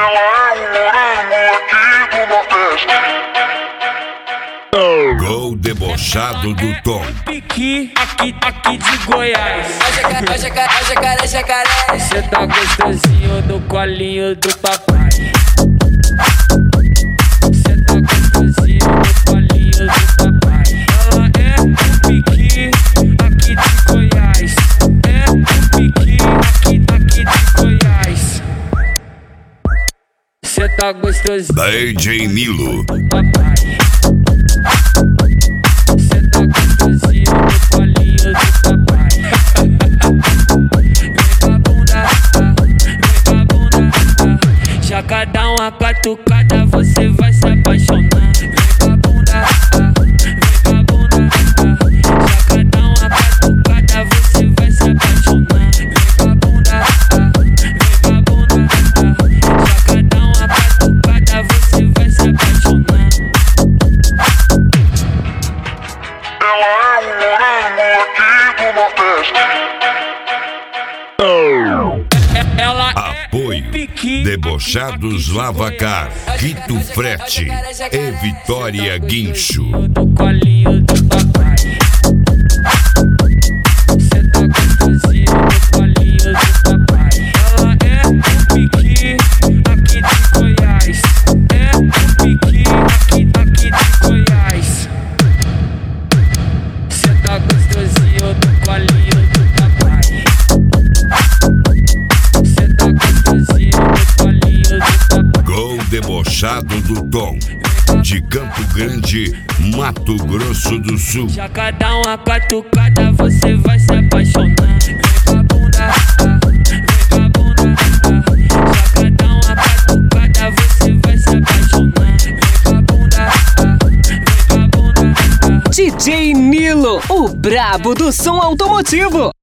Ela é um morango aqui do Nordeste. Gol debochado do Tom. Piqui aqui de Goiás. Jacaré. Cê tá gostosinho no colinho do papai. Cê tá gostosinho no colinho do papai. Ela é um piqui aqui de Goiás. É um piqui aqui de Goiás. Cê tá gostosinho DJ Nilo. do papai. Cê tá gostosinho no colinho do papai. Já cada uma catucada você vai se apaixonar. Vem com a bunda, vem com a bunda. Já cada uma catucada você vai se apaixonar. Vem com a bunda, vem com a bunda. Já cada uma catucada você vai se apaixonar. Ela é um morango aqui do Nordeste. Ela Apoio Debochados Lavacar, Quito Frete e Vitória Guincho. do colinho do papai. Cê tá gostosinho no colinho do papai. Ela é um piqui aqui de Goiás. É um piqui aqui de Goiás. Cê tá gostosinho no colinho do papai. Cê tá gostosinho no colinho do papai. Gol debochado do Tom, de Campo Grande, Mato Grosso do Sul. Já cada uma catucada você vai se apaixonar. Vem com a bunda, vem com a bunda. Já cada uma catucada você vai se apaixonar. Vem com a bunda, vem com a bunda. DJ Nilo, o brabo do som automotivo.